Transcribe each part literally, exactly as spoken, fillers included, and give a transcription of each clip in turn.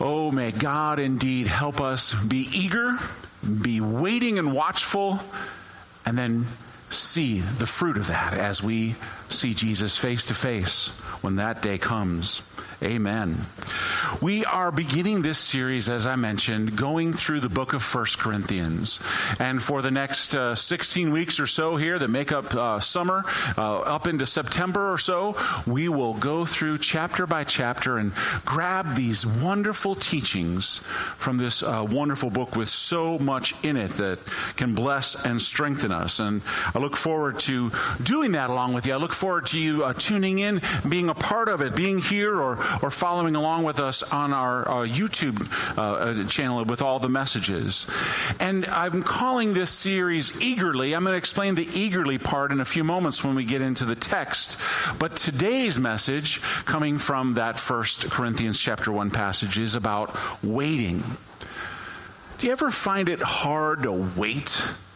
Oh, may God indeed help us be eager, be waiting and watchful, and then see the fruit of that as we see Jesus face to face when that day comes. Amen. We are beginning this series, as I mentioned, going through the book of First Corinthians. And for the next uh, sixteen weeks or so here that make up uh, summer, uh, up into September or so, we will go through chapter by chapter and grab these wonderful teachings from this uh, wonderful book with so much in it that can bless and strengthen us. And I look forward to doing that along with you. I look forward to you uh, tuning in, being a part of it, being here or or following along with us on our uh, YouTube uh, channel with all the messages. And I'm calling this series Eagerly. I'm going to explain the eagerly part in a few moments when we get into the text. But today's message, coming from that First Corinthians chapter one passage, is about waiting. Do you ever find it hard to wait?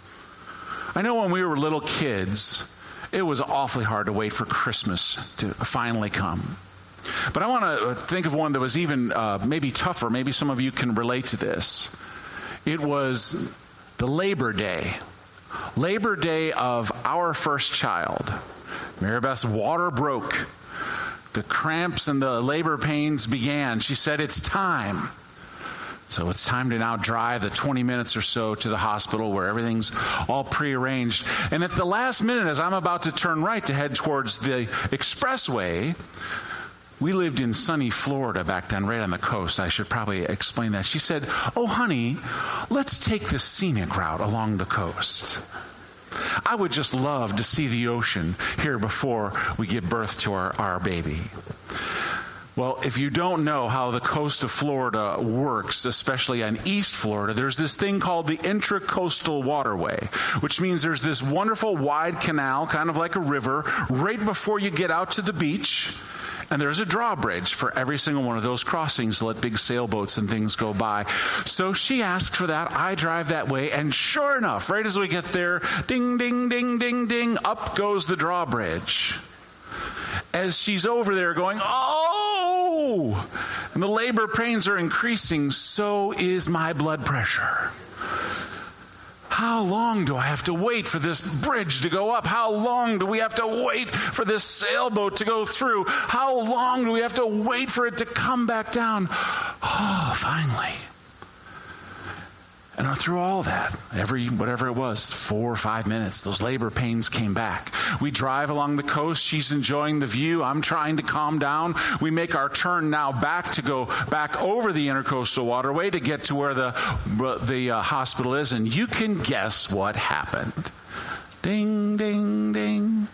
I know when we were little kids, it was awfully hard to wait for Christmas to finally come. But I want to think of one that was even uh, maybe tougher. Maybe some of you can relate to this. It was the Labor Day. Labor Day of our first child. Maribeth's water broke. The cramps and the labor pains began. She said, "It's time." So it's time to now drive the twenty minutes or so to the hospital where everything's all prearranged. And at the last minute, as I'm about to turn right to head towards the expressway, we lived in sunny Florida back then, right on the coast. I should probably explain that. She said, "Oh, honey, let's take the scenic route along the coast. I would just love to see the ocean here before we give birth to our, our baby." Well, if you don't know how the coast of Florida works, especially on East Florida, there's this thing called the Intracoastal Waterway, which means there's this wonderful wide canal, kind of like a river, right before you get out to the beach. And there's a drawbridge for every single one of those crossings to let big sailboats and things go by. So she asked for that. I drive that way. And sure enough, right as we get there, ding, ding, ding, ding, ding, up goes the drawbridge. As she's over there going, "Oh!" And the labor pains are increasing, so is my blood pressure. How long do I have to wait for this bridge to go up? How long do we have to wait for this sailboat to go through? How long do we have to wait for it to come back down? Oh, finally. And through all that, every, whatever it was, four or five minutes, those labor pains came back. We drive along the coast. She's enjoying the view. I'm trying to calm down. We make our turn now back to go back over the Intercoastal Waterway to get to where the, the uh, hospital is. And you can guess what happened. Ding, ding, ding.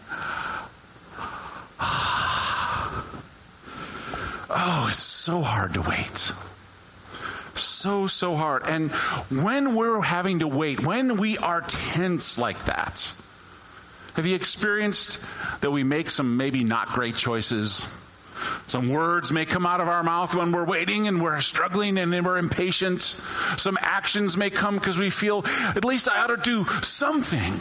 Oh, it's so hard to wait. So, so hard. And when we're having to wait, when we are tense like that, have you experienced that we make some maybe not great choices? Some words may come out of our mouth when we're waiting and we're struggling and then we're impatient. Some actions may come because we feel, at least I ought to do something.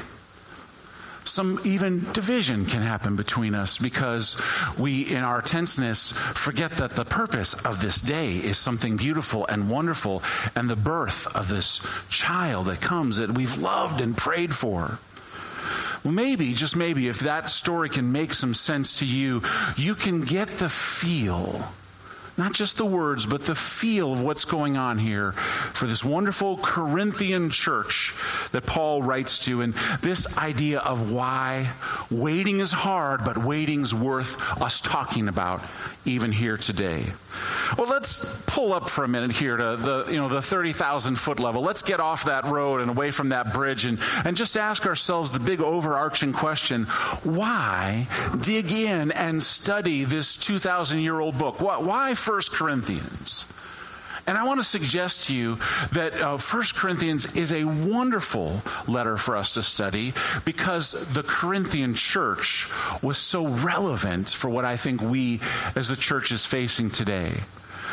Some even division can happen between us because we, in our tenseness, forget that the purpose of this day is something beautiful and wonderful, and the birth of this child that comes that we've loved and prayed for. Well, maybe, just maybe, if that story can make some sense to you, you can get the feel, not just the words, but the feel of what's going on here for this wonderful Corinthian church that Paul writes to, and this idea of why waiting is hard, but waiting's worth us talking about even here today. Well, let's pull up for a minute here to the, you know, the thirty thousand foot level. Let's get off that road and away from that bridge and, and just ask ourselves the big overarching question: why dig in and study this two thousand year old book? Why, why First Corinthians? And I want to suggest to you that uh, First Corinthians is a wonderful letter for us to study because the Corinthian church was so relevant for what I think we as the church is facing today.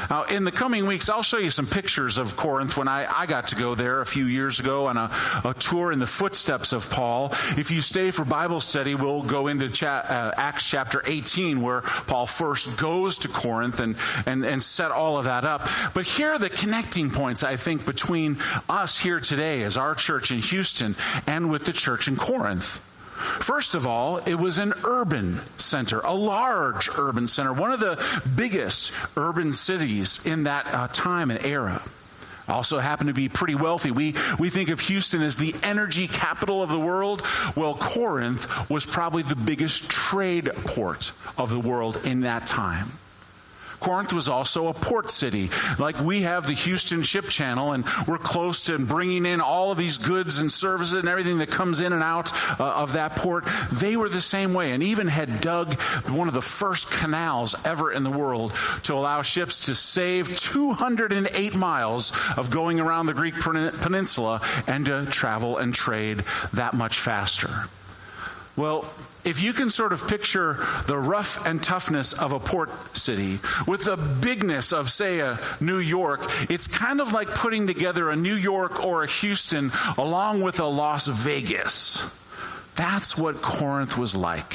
Now, in the coming weeks, I'll show you some pictures of Corinth when I, I got to go there a few years ago on a, a tour in the footsteps of Paul. If you stay for Bible study, we'll go into cha- uh, Acts chapter eighteen, where Paul first goes to Corinth and, and, and set all of that up. But here are the connecting points, I think, between us here today as our church in Houston and with the church in Corinth. First of all, it was an urban center, a large urban center, one of the biggest urban cities in that uh, time and era. Also happened to be pretty wealthy. We we think of Houston as the energy capital of the world. Well, Corinth was probably the biggest trade port of the world in that time. Corinth was also a port city. Like we have the Houston Ship Channel, and we're close to bringing in all of these goods and services and everything that comes in and out uh, of that port. They were the same way, and even had dug one of the first canals ever in the world to allow ships to save two hundred eight miles of going around the Greek peninsula and to travel and trade that much faster. Well, if you can sort of picture the rough and toughness of a port city with the bigness of, say, a New York, it's kind of like putting together a New York or a Houston along with a Las Vegas. That's what Corinth was like.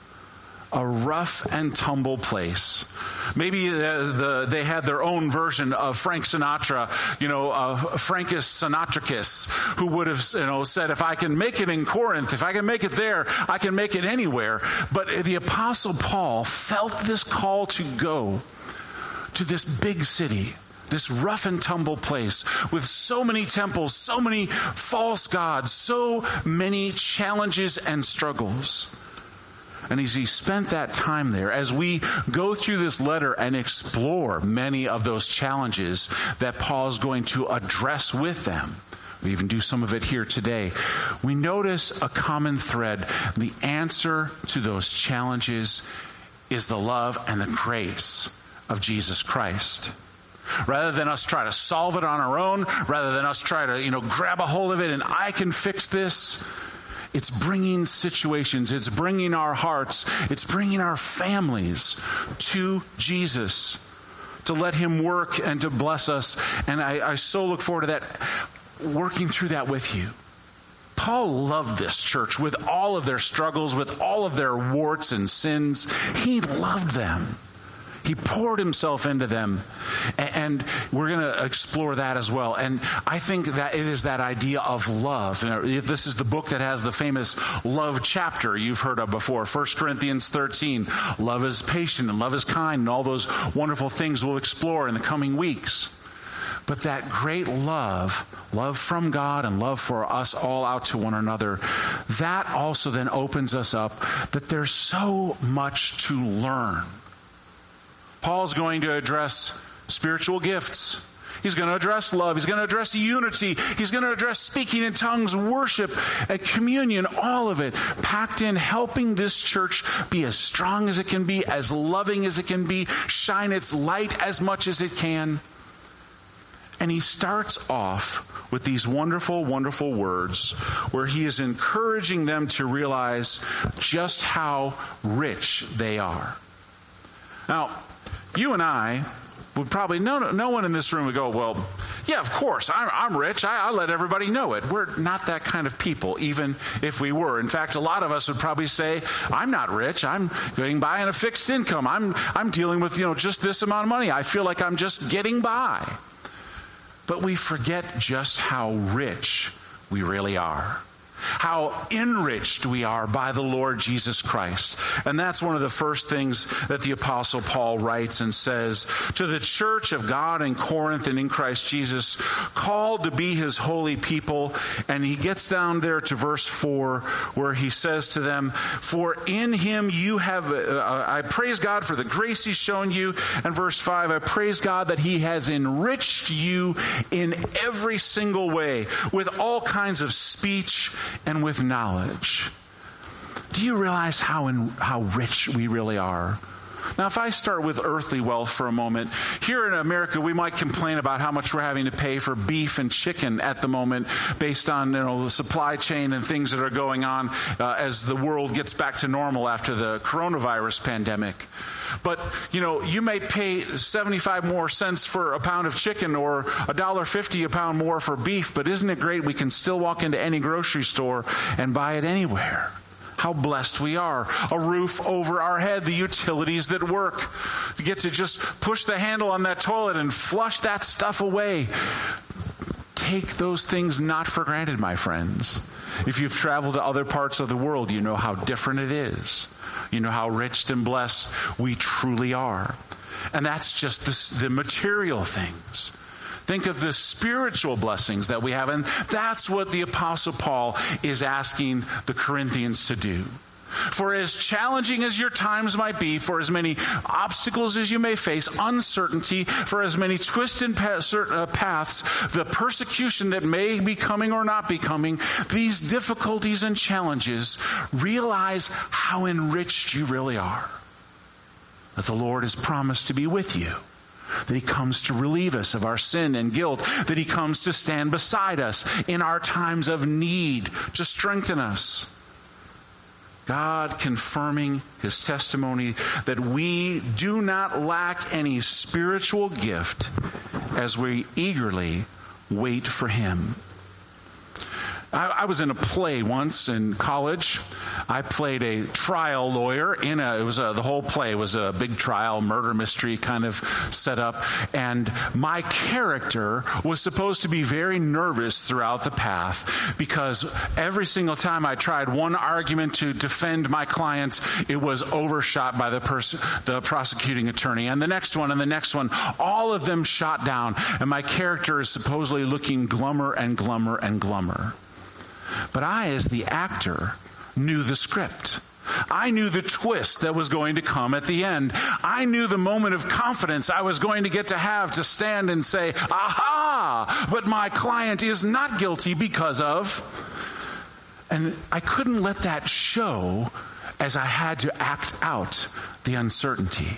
A rough and tumble place. Maybe the, the, they had their own version of Frank Sinatra, you know, uh, Frankus Sinatricus, who would have, you know, said, if I can make it in Corinth, if I can make it there, I can make it anywhere. But the Apostle Paul felt this call to go to this big city, this rough and tumble place with so many temples, so many false gods, so many challenges and struggles. And as he spent that time there, as we go through this letter and explore many of those challenges that Paul is going to address with them, we even do some of it here today, we notice a common thread. The answer to those challenges is the love and the grace of Jesus Christ. Rather than us try to solve it on our own, rather than us try to, you know, grab a hold of it and I can fix this, it's bringing situations, it's bringing our hearts, it's bringing our families to Jesus to let him work and to bless us. And I, I so look forward to that, working through that with you. Paul loved this church with all of their struggles, with all of their warts and sins. He loved them. He poured himself into them, and we're going to explore that as well. And I think that it is that idea of love. This is the book that has the famous love chapter you've heard of before, First Corinthians thirteen. Love is patient and love is kind, and all those wonderful things we'll explore in the coming weeks. But that great love, love from God and love for us all out to one another, that also then opens us up that there's so much to learn. Paul's going to address spiritual gifts. He's going to address love. He's going to address unity. He's going to address speaking in tongues, worship, and communion, all of it packed in, helping this church be as strong as it can be, as loving as it can be, shine its light as much as it can. And he starts off with these wonderful, wonderful words where he is encouraging them to realize just how rich they are. Now, you and I would probably, no, no one in this room would go, well, yeah, of course, I'm, I'm rich. I, I let everybody know it. We're not that kind of people, even if we were. In fact, a lot of us would probably say, I'm not rich. I'm getting by on a fixed income. I'm, I'm dealing with, you know, just this amount of money. I feel like I'm just getting by. But we forget just how rich we really are. How enriched we are by the Lord Jesus Christ. And that's one of the first things that the Apostle Paul writes and says to the church of God in Corinth and in Christ Jesus, called to be his holy people. And he gets down there to verse four where he says to them, for in him you have, uh, I praise God for the grace he's shown you. And verse five, I praise God that he has enriched you in every single way with all kinds of speech and with knowledge. Do you realize how in, how rich we really are? Now, if I start with earthly wealth for a moment, here in America, we might complain about how much we're having to pay for beef and chicken at the moment based on, you know, the supply chain and things that are going on uh, as the world gets back to normal after the coronavirus pandemic. But, you know, you may pay seventy-five more cents for a pound of chicken or one dollar fifty a pound more for beef, but isn't it great we can still walk into any grocery store and buy it anywhere? How blessed we are. A roof over our head, the utilities that work. You get to just push the handle on that toilet and flush that stuff away. Take those things not for granted, my friends. If you've traveled to other parts of the world, you know how different it is. You know how rich and blessed we truly are. And that's just the, the material things. Think of the spiritual blessings that we have. And that's what the Apostle Paul is asking the Corinthians to do. For as challenging as your times might be, for as many obstacles as you may face, uncertainty, for as many twisted paths, the persecution that may be coming or not be coming, these difficulties and challenges, realize how enriched you really are. That the Lord has promised to be with you. That he comes to relieve us of our sin and guilt. That he comes to stand beside us in our times of need, to strengthen us. God confirming his testimony that we do not lack any spiritual gift as we eagerly wait for him. I, I was in a play once in college. I played a trial lawyer in a, it was a, the whole play was a big trial, murder mystery kind of setup. And my character was supposed to be very nervous throughout the path because every single time I tried one argument to defend my client, it was overshot by the person, the prosecuting attorney, and the next one and the next one, all of them shot down. And my character is supposedly looking glummer and glummer and glummer. But I, as the actor, knew the script. I knew the twist that was going to come at the end. I knew the moment of confidence I was going to get to have to stand and say, aha, but my client is not guilty because of... And I couldn't let that show as I had to act out the uncertainty.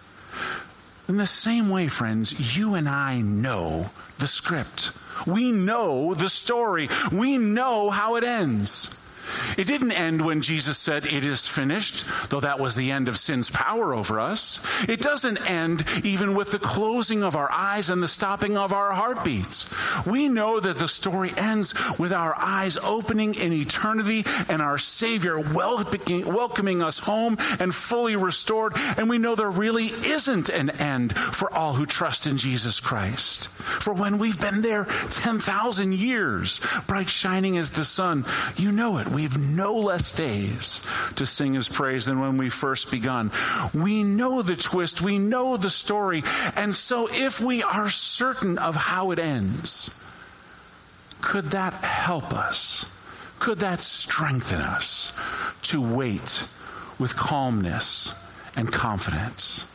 In the same way, friends, you and I know the script. We know the story. We know how it ends. It didn't end when Jesus said, "It is finished," though that was the end of sin's power over us. It doesn't end even with the closing of our eyes and the stopping of our heartbeats. We know that the story ends with our eyes opening in eternity and our Savior welcoming us home and fully restored. And we know there really isn't an end for all who trust in Jesus Christ. For when we've been there ten thousand years, bright shining as the sun, you know it. We've no less days to sing his praise than when we first begun. We know the twist. We know the story. And so if we are certain of how it ends, could that help us? Could that strengthen us to wait with calmness and confidence?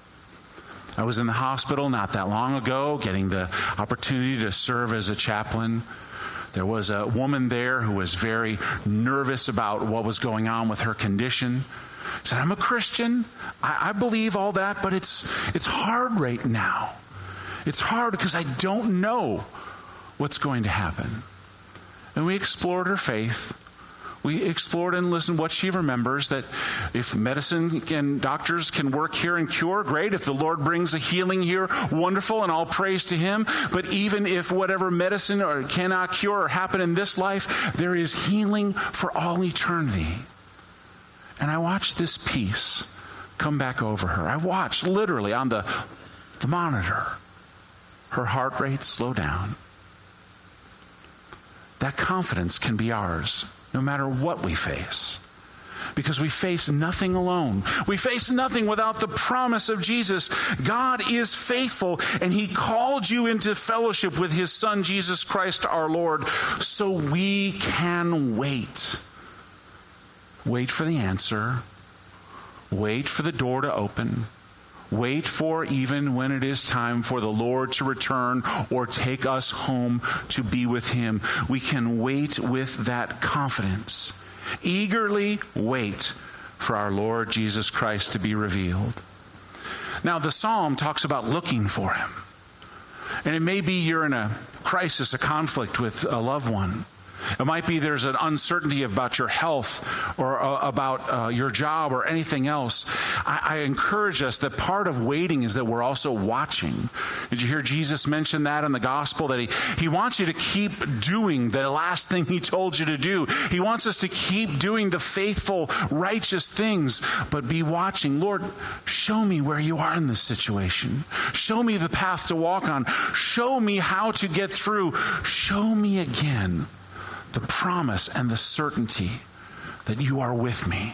I was in the hospital not that long ago, getting the opportunity to serve as a chaplain. There was a woman there who was very nervous about what was going on with her condition. She said, "I'm a Christian. I, I believe all that, but it's it's hard right now. It's hard because I don't know what's going to happen." And we explored her faith. We explored and listened what she remembers, that if medicine and doctors can work here and cure, great. If the Lord brings a healing here, wonderful, and all praise to him. But even if whatever medicine or cannot cure or happen in this life, there is healing for all eternity. And I watched this peace come back over her. I watched literally on the, the monitor, her heart rate slow down. That confidence can be ours no matter what we face. Because we face nothing alone. We face nothing without the promise of Jesus. God is faithful, and he called you into fellowship with his Son, Jesus Christ our Lord, so we can wait. Wait for the answer. Wait for the door to open. Wait for even when it is time for the Lord to return or take us home to be with him. We can wait with that confidence. Eagerly wait for our Lord Jesus Christ to be revealed. Now, the psalm talks about looking for him. And it may be you're in a crisis, a conflict with a loved one. It might be there's an uncertainty about your health or uh, about uh, your job or anything else. I, I encourage us that part of waiting is that we're also watching. Did you hear Jesus mention that in the gospel? That he, he wants you to keep doing the last thing he told you to do. He wants us to keep doing the faithful, righteous things, but be watching. Lord, show me where you are in this situation. Show me the path to walk on. Show me how to get through. Show me again the promise and the certainty that you are with me.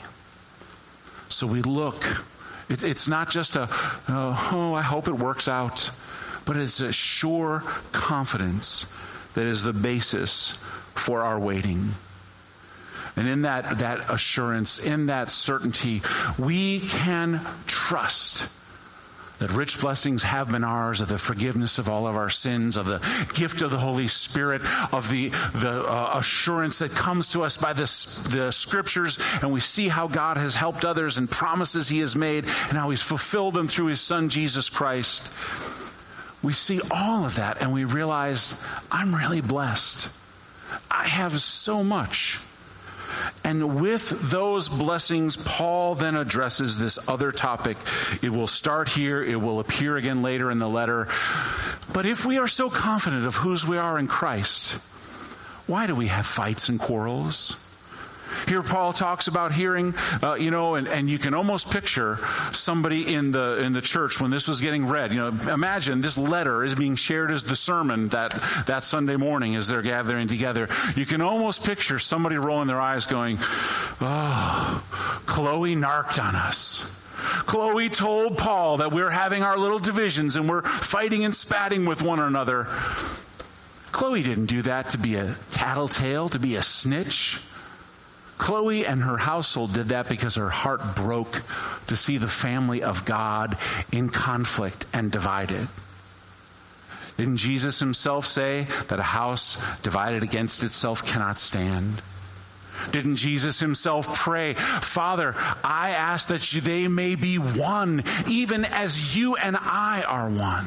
So we look. It, it's not just a, uh, oh, I hope it works out, but it's a sure confidence that is the basis for our waiting. And in that, that assurance, in that certainty, we can trust that rich blessings have been ours, of the forgiveness of all of our sins, of the gift of the Holy Spirit, of the, the uh, assurance that comes to us by the, the Scriptures, and we see how God has helped others and promises he has made and how he's fulfilled them through his Son, Jesus Christ. We see all of that and we realize, I'm really blessed. I have so much. And with those blessings, Paul then addresses this other topic. It will start here. It will appear again later in the letter. But if we are so confident of whose we are in Christ, why do we have fights and quarrels? Here Paul talks about hearing, uh, you know, and, and you can almost picture somebody in the in the church when this was getting read. You know, imagine this letter is being shared as the sermon that, that Sunday morning as they're gathering together. You can almost picture somebody rolling their eyes going, oh, Chloe narked on us. Chloe told Paul that we're having our little divisions and we're fighting and spatting with one another. Chloe didn't do that to be a tattletale, to be a snitch. Chloe and her household did that because her heart broke to see the family of God in conflict and divided. Didn't Jesus himself say that a house divided against itself cannot stand? Didn't Jesus himself pray, Father, I ask that they may be one, even as you and I are one?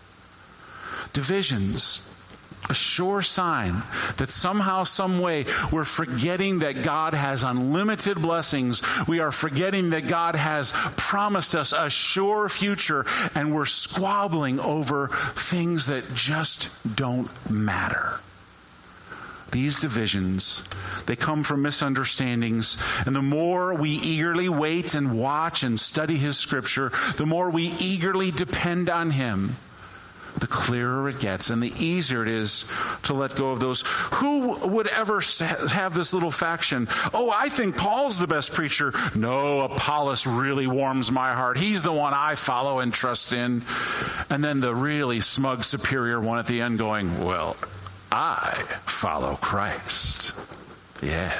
Divisions. A sure sign that somehow, some way, we're forgetting that God has unlimited blessings. We are forgetting that God has promised us a sure future, and we're squabbling over things that just don't matter. These divisions, they come from misunderstandings, and the more we eagerly wait and watch and study his Scripture, the more we eagerly depend on him, the clearer it gets and the easier it is to let go of those. Who would ever have this little faction? Oh, I think Paul's the best preacher. No, Apollos really warms my heart. He's the one I follow and trust in. And then the really smug superior one at the end going, well, I follow Christ. Yeah.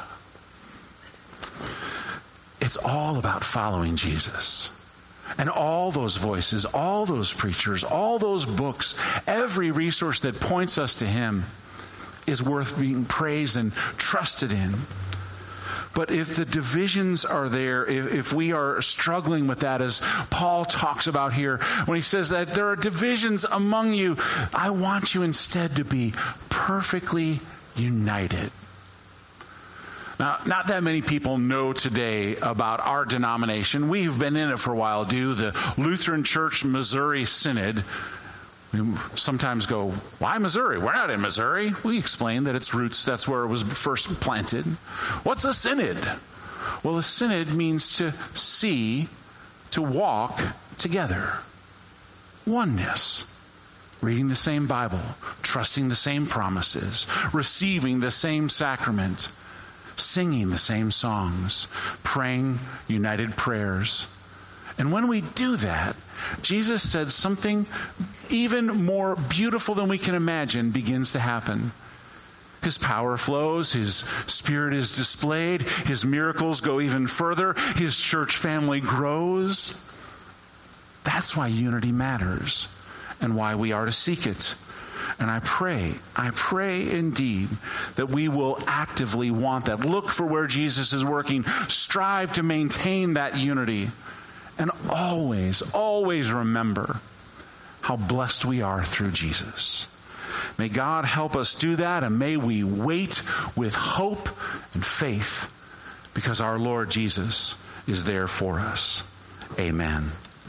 It's all about following Jesus. And all those voices, all those preachers, all those books, every resource that points us to him is worth being praised and trusted in. But if the divisions are there, if, if we are struggling with that, as Paul talks about here, when he says that there are divisions among you, I want you instead to be perfectly united. Now, not that many people know today about our denomination. We've been in it for a while, do the Lutheran Church Missouri Synod. We sometimes go, why Missouri? We're not in Missouri. We explain that its roots, that's where it was first planted. What's a synod? Well, a synod means to see, to walk together. Oneness. Reading the same Bible, trusting the same promises, receiving the same sacrament, singing the same songs, praying united prayers. And when we do that, Jesus said something even more beautiful than we can imagine begins to happen. His power flows, his spirit is displayed, his miracles go even further, his church family grows. That's why unity matters and why we are to seek it. And I pray, I pray indeed that we will actively want that. Look for where Jesus is working. Strive to maintain that unity. And always, always remember how blessed we are through Jesus. May God help us do that, and may we wait with hope and faith because our Lord Jesus is there for us. Amen.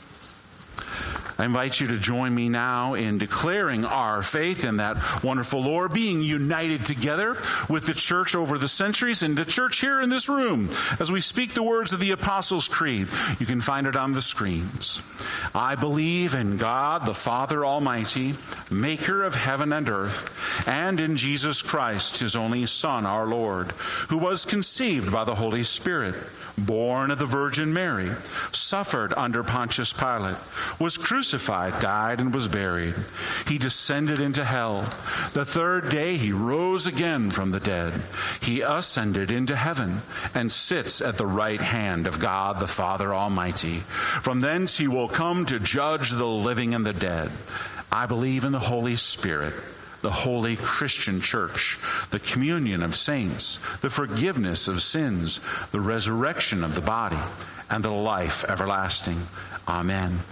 I invite you to join me now in declaring our faith in that wonderful Lord, being united together with the church over the centuries and the church here in this room as we speak the words of the Apostles' Creed. You can find it on the screens. I believe in God, the Father Almighty, maker of heaven and earth, and in Jesus Christ, his only Son, our Lord, who was conceived by the Holy Spirit, born of the Virgin Mary, suffered under Pontius Pilate, was crucified, died, and was buried. He descended into hell. The third day he rose again from the dead. He ascended into heaven and sits at the right hand of God the Father Almighty. From thence he will come to judge the living and the dead. I believe in the Holy Spirit, the holy Christian church, the communion of saints, the forgiveness of sins, the resurrection of the body, and the life everlasting. Amen.